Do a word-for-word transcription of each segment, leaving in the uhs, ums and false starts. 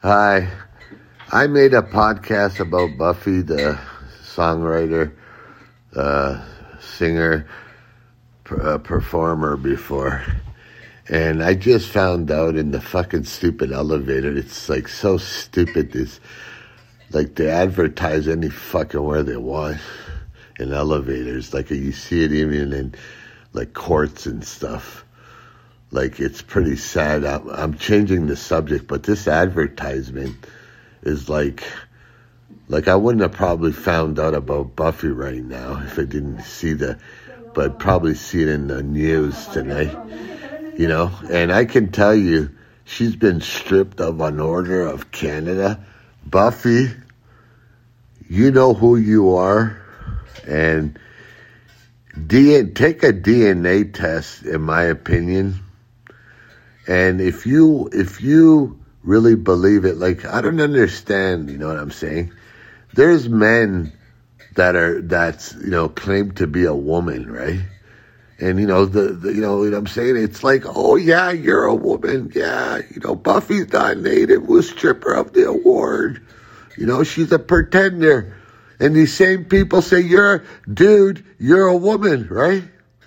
Hi. I made a podcast about Buffy, the songwriter, uh, singer, uh, performer before. And I just found out in the fucking stupid elevator, it's like so stupid. This, like they advertise any fucking where they want in elevators. Like you see it even in like courts and stuff. Like, it's pretty sad. I'm, I'm changing the subject, but this advertisement is like, like I wouldn't have probably found out about Buffy right now if I didn't see the, but I'd probably see it in the news tonight, you know? And I can tell you, she's been stripped of an Order of Canada. Buffy, you know who you are, and D- take a D N A test, in my opinion. And if you if you really believe it, like, I don't understand, you know what I'm saying? There's men that are, that's, you know, claim to be a woman, right? And, you know, the, the you know what I'm saying? It's like, oh, yeah, you're a woman. Yeah, you know, Buffy's not native. We'll strip her of the award. You know, she's a pretender. And these same people say, you're a dude, you're a woman, right?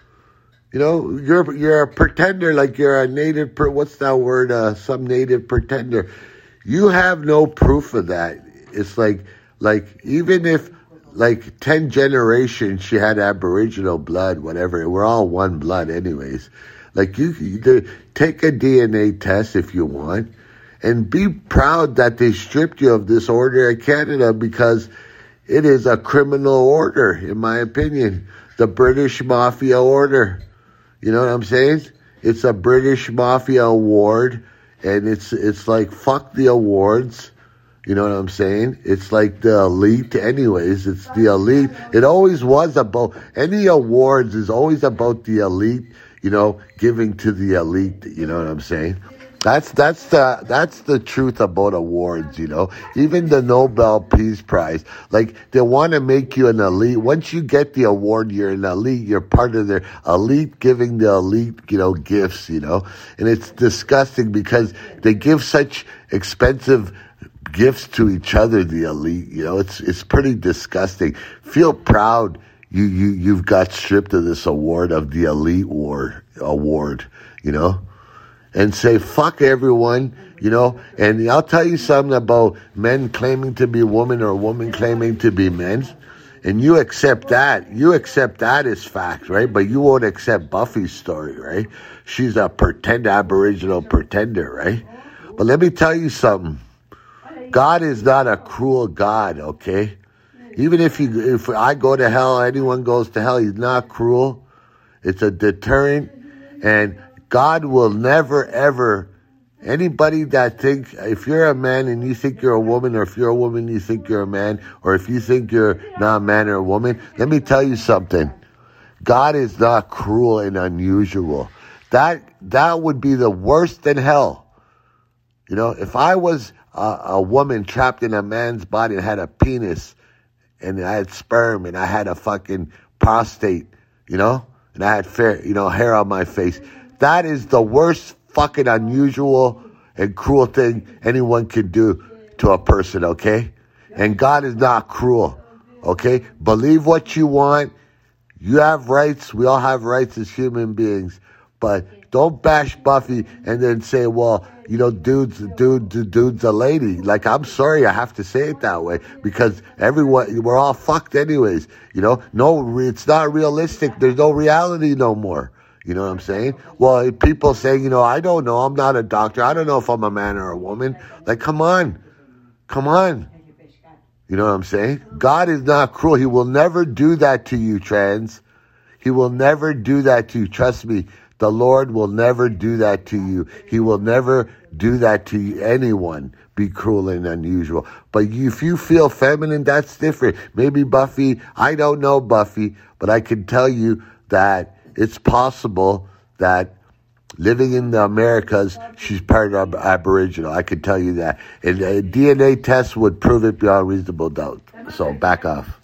You know, you're you're a pretender, like you're a native, per, what's that word, uh, some native pretender. You have no proof of that. It's like, like even if, like ten generations she had Aboriginal blood, whatever, we're all one blood anyways. Like you, you take a D N A test if you want, and be proud that they stripped you of this Order of Canada, because it is a criminal order, in my opinion. The British Mafia Order. You know what I'm saying? It's a British Mafia award, and it's it's like, fuck the awards. You know what I'm saying? It's like the elite anyways. It's the elite. It always was about, any awards is always about the elite, you know, giving to the elite. You know what I'm saying? That's that's the that's the truth about awards, you know. Even the Nobel Peace Prize, like they want to make you an elite. Once you get the award, you're an elite. You're part of their elite, giving the elite, you know, gifts, you know. And it's disgusting because they give such expensive gifts to each other, the elite. You know, it's it's pretty disgusting. Feel proud you you you've got stripped of this award, of the elite war award, you know. And say, fuck everyone, you know. And I'll tell you something about men claiming to be women or women claiming to be men. And you accept that. You accept that as fact, right? But you won't accept Buffy's story, right? She's a pretend Aboriginal pretender, right? But let me tell you something. God is not a cruel God, okay? Even if you, if I go to hell, anyone goes to hell, he's not cruel. It's a deterrent. And God will never, ever, anybody that thinks, if you're a man and you think you're a woman, or if you're a woman and you think you're a man, or if you think you're not a man or a woman, let me tell you something. God is not cruel and unusual. That that would be the worst in hell. You know, if I was a, a woman trapped in a man's body and had a penis, and I had sperm, and I had a fucking prostate, you know, and I had fair, you know, hair on my face, that is the worst fucking unusual and cruel thing anyone could do to a person, okay? And God is not cruel, okay? Believe what you want. You have rights. We all have rights as human beings. But don't bash Buffy and then say, well, you know, dude's, dude, dude's a lady. Like, I'm sorry I have to say it that way, because everyone, we're all fucked anyways. You know, no, it's not realistic. There's no reality no more. You know what I'm saying? Well, people say, you know, I don't know. I'm not a doctor. I don't know if I'm a man or a woman. Like, come on. Come on. You know what I'm saying? God is not cruel. He will never do that to you, trans. He will never do that to you. Trust me. The Lord will never do that to you. He will never do that to you, anyone. Be cruel and unusual. But you, if you feel feminine, that's different. Maybe Buffy, I don't know Buffy, but I can tell you that it's possible that living in the Americas, she's part of Aboriginal. I can tell you that. And a D N A test would prove it beyond reasonable doubt. So back off.